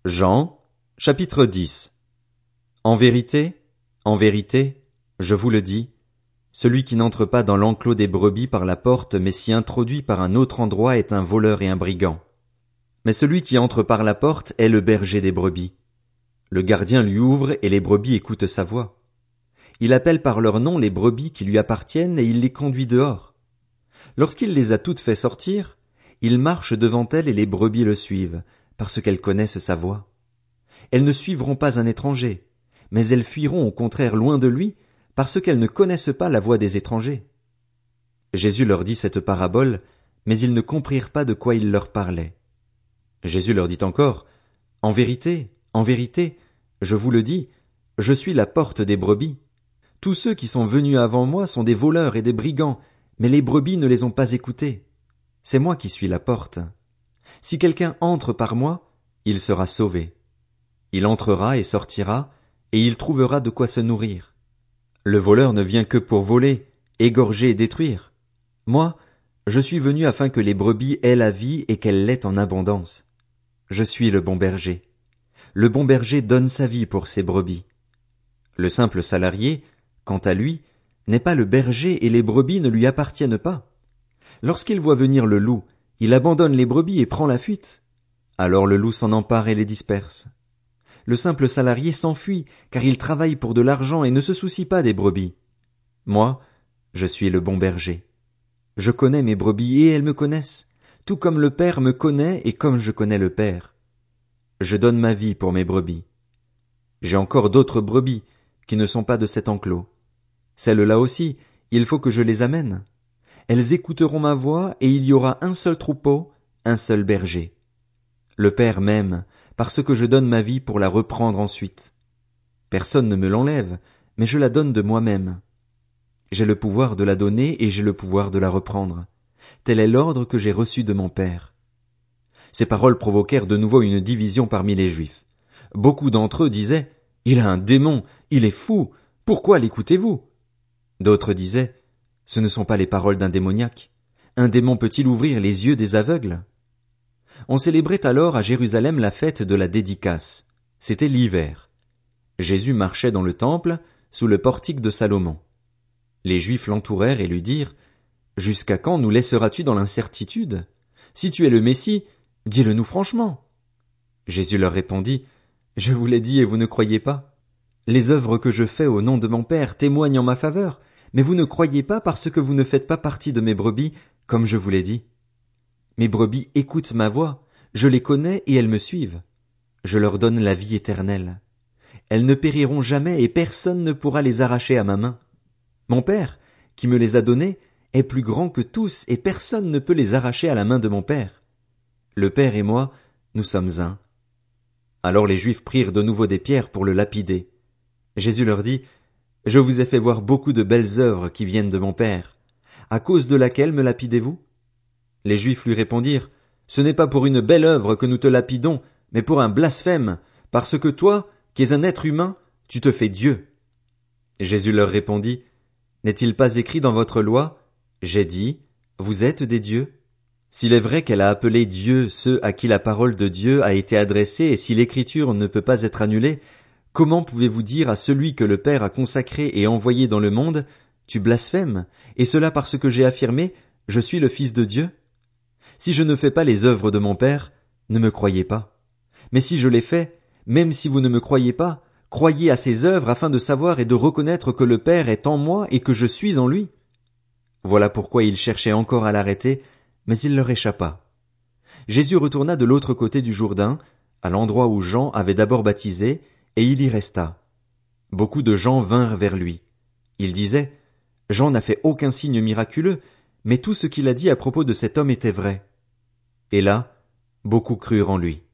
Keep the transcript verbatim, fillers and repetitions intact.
Jean, chapitre dix. En vérité, en vérité, je vous le dis, celui qui n'entre pas dans l'enclos des brebis par la porte, mais s'y introduit par un autre endroit est un voleur et un brigand. Mais celui qui entre par la porte est le berger des brebis. Le gardien lui ouvre et les brebis écoutent sa voix. Il appelle par leur nom les brebis qui lui appartiennent et il les conduit dehors. Lorsqu'il les a toutes fait sortir, il marche devant elles et les brebis le suivent, parce qu'elles connaissent sa voix. Elles ne suivront pas un étranger, mais elles fuiront au contraire loin de lui, parce qu'elles ne connaissent pas la voix des étrangers. Jésus leur dit cette parabole, mais ils ne comprirent pas de quoi il leur parlait. Jésus leur dit encore, « En vérité, en vérité, je vous le dis, je suis la porte des brebis. Tous ceux qui sont venus avant moi sont des voleurs et des brigands, mais les brebis ne les ont pas écoutés. C'est moi qui suis la porte. Si quelqu'un entre par moi, il sera sauvé. Il entrera et sortira, et il trouvera de quoi se nourrir. Le voleur ne vient que pour voler, égorger et détruire. Moi, je suis venu afin que les brebis aient la vie et qu'elles l'aient en abondance. Je suis le bon berger. Le bon berger donne sa vie pour ses brebis. Le simple salarié, quant à lui, n'est pas le berger et les brebis ne lui appartiennent pas. Lorsqu'il voit venir le loup, il abandonne les brebis et prend la fuite. Alors le loup s'en empare et les disperse. Le simple salarié s'enfuit, car il travaille pour de l'argent et ne se soucie pas des brebis. Moi, je suis le bon berger. Je connais mes brebis et elles me connaissent, tout comme le Père me connaît et comme je connais le Père. Je donne ma vie pour mes brebis. J'ai encore d'autres brebis qui ne sont pas de cet enclos. Celles-là aussi, il faut que je les amène. Elles écouteront ma voix et il y aura un seul troupeau, un seul berger. Le Père m'aime, parce que je donne ma vie pour la reprendre ensuite. Personne ne me l'enlève, mais je la donne de moi-même. J'ai le pouvoir de la donner et j'ai le pouvoir de la reprendre. Tel est l'ordre que j'ai reçu de mon Père. Ces paroles provoquèrent de nouveau une division parmi les Juifs. Beaucoup d'entre eux disaient, « Il a un démon, il est fou, pourquoi l'écoutez-vous » D'autres disaient, « Ce ne sont pas les paroles d'un démoniaque. Un démon peut-il ouvrir les yeux des aveugles ?» On célébrait alors à Jérusalem la fête de la dédicace. C'était l'hiver. Jésus marchait dans le temple, sous le portique de Salomon. Les Juifs l'entourèrent et lui dirent, « Jusqu'à quand nous laisseras-tu dans l'incertitude? Si tu es le Messie, dis-le nous franchement. » Jésus leur répondit, « Je vous l'ai dit et vous ne croyez pas. Les œuvres que je fais au nom de mon Père témoignent en ma faveur, mais vous ne croyez pas parce que vous ne faites pas partie de mes brebis, comme je vous l'ai dit. Mes brebis écoutent ma voix, je les connais et elles me suivent. Je leur donne la vie éternelle. Elles ne périront jamais et personne ne pourra les arracher à ma main. Mon Père, qui me les a donnés, est plus grand que tous et personne ne peut les arracher à la main de mon Père. Le Père et moi, nous sommes un. » Alors les Juifs prirent de nouveau des pierres pour le lapider. Jésus leur dit, « Je vous ai fait voir beaucoup de belles œuvres qui viennent de mon Père. À cause de laquelle me lapidez-vous? » Les Juifs lui répondirent, « Ce n'est pas pour une belle œuvre que nous te lapidons, mais pour un blasphème, parce que toi, qui es un être humain, tu te fais Dieu. » Jésus leur répondit, « N'est-il pas écrit dans votre loi, j'ai dit, vous êtes des dieux? S'il est vrai qu'elle a appelé Dieu ceux à qui la parole de Dieu a été adressée et si l'écriture ne peut pas être annulée, comment pouvez-vous dire à celui que le Père a consacré et envoyé dans le monde, tu blasphèmes, et cela parce que j'ai affirmé, je suis le Fils de Dieu? Si je ne fais pas les œuvres de mon Père, ne me croyez pas. Mais si je les fais, même si vous ne me croyez pas, croyez à ces œuvres afin de savoir et de reconnaître que le Père est en moi et que je suis en lui. » Voilà pourquoi ils cherchaient encore à l'arrêter, mais il leur échappa. Jésus retourna de l'autre côté du Jourdain, à l'endroit où Jean avait d'abord baptisé, et il y resta. Beaucoup de gens vinrent vers lui. Ils disaient, « Jean n'a fait aucun signe miraculeux, mais tout ce qu'il a dit à propos de cet homme était vrai. » Et là, beaucoup crurent en lui.